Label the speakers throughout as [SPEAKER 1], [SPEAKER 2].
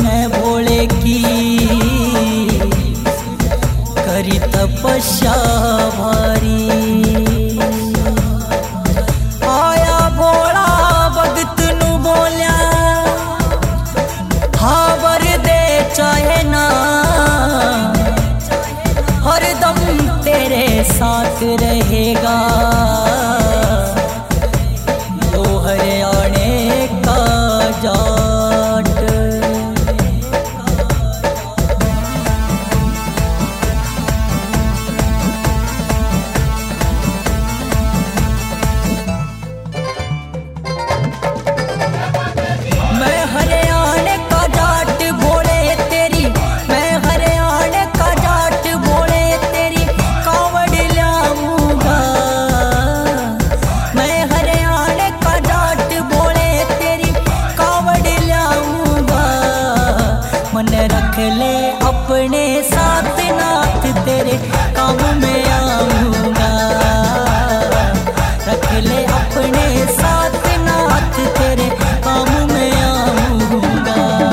[SPEAKER 1] ने भोले की करी तपस्या भारी। आया भोला भगत नू बोलिया हावर दे चाहे ना, हरदम तेरे साथ रहेगा वो हरियाणे का जाट। मैं हरियाणे का जाट भोले तेरी, मैं हरियाणे का जाट भोले तेरी कावड़ लाऊंगा। मैं हरियाणे का जाट भोले तेरी कावड़ लाऊंगा। मन रख ले अपने साथ नाथ तेरे काम में आऊंगा। रख ले अपने साथ नाथ तेरे काम में आऊंगा।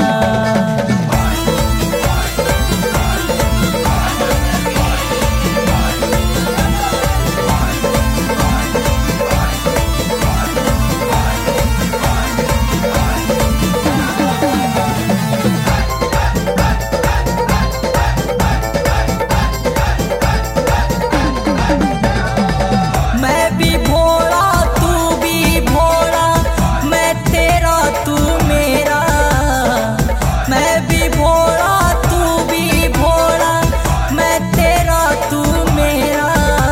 [SPEAKER 1] मैं भी भोला तू भी भोला, मैं तेरा तू मेरा। मैं भी भोला तू भी भोला, मैं तेरा तू मेरा।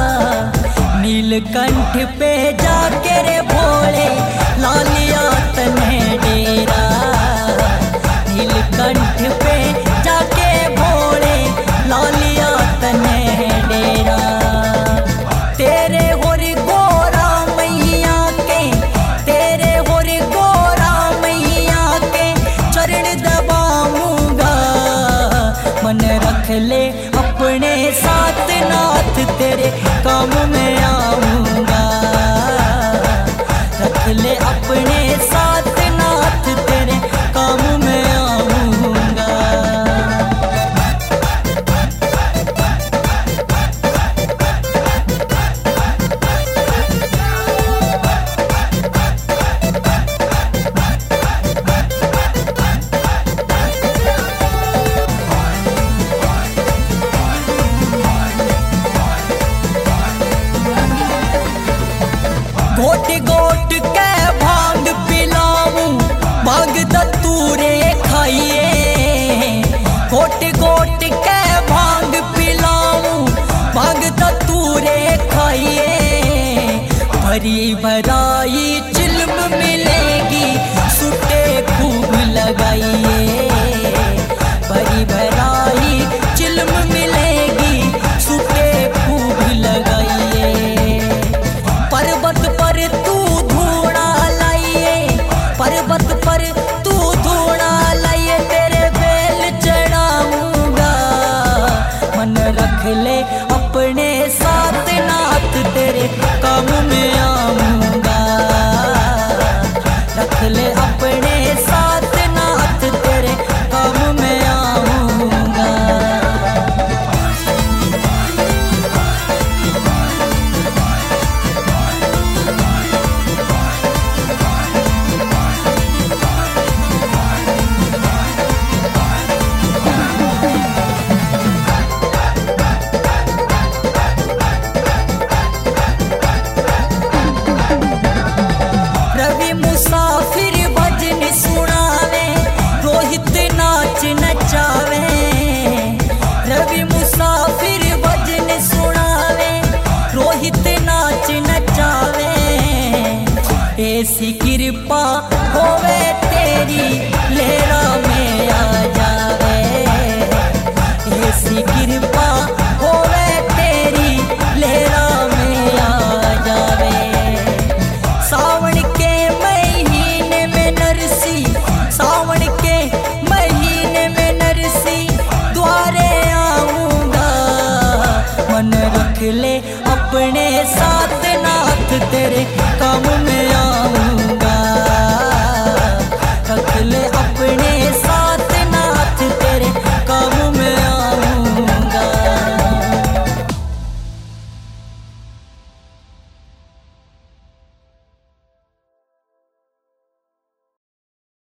[SPEAKER 1] नीलकंठ पे जाके रे भोले लालिया तने डेरा। नीलकंठ पे जाके भोले लालिया तने डेरा। तेरे होर गोरा मैया के, तेरे होर गोरा मैया के चरण दबाऊंगा। मन रख ले अपने साथ नाथ तेरे काम में आऊंगा। रख ले अपने साथ नाथ तेरे काम में आऊंगा। घोट घोट के भांग पिलाऊं, भांग धतूरे खाइए। घोट घोट के भांग पिलाऊं, भांग धतूरे खाइए। भरी भराई चिल्म मिलेगी सुटे खूब लगाइए। भरी भराई चिल्म मिलेगी सुटे खूब लगाइए। पर्वत पर तू धूना लाइए, पर्वत पर तू धूना लाइए तेरे बेल चढ़ाऊंगा। मन रख ले अपने साथ नाथ तेरे काम में आऊंगा। रख ले अपने साथ नाथ तेरे काम में आऊंगा। रवि मुसाफिर भजन सुनावे, रोहित नाच नचावे। रवि मुसाफिर भजन सुनावे, रोहित नाच नचावे। ऐसी कृपा होवे तेरी लेरा में आ जावे। ऐसी कृपा होवे तेरी लेरा में आ जावे। सावन के महीने में नरसी, सावन के महीने में नरसी द्वारे आऊंगा। मन रख ले अपने साथ नाथ तेरे काम में आऊंगा।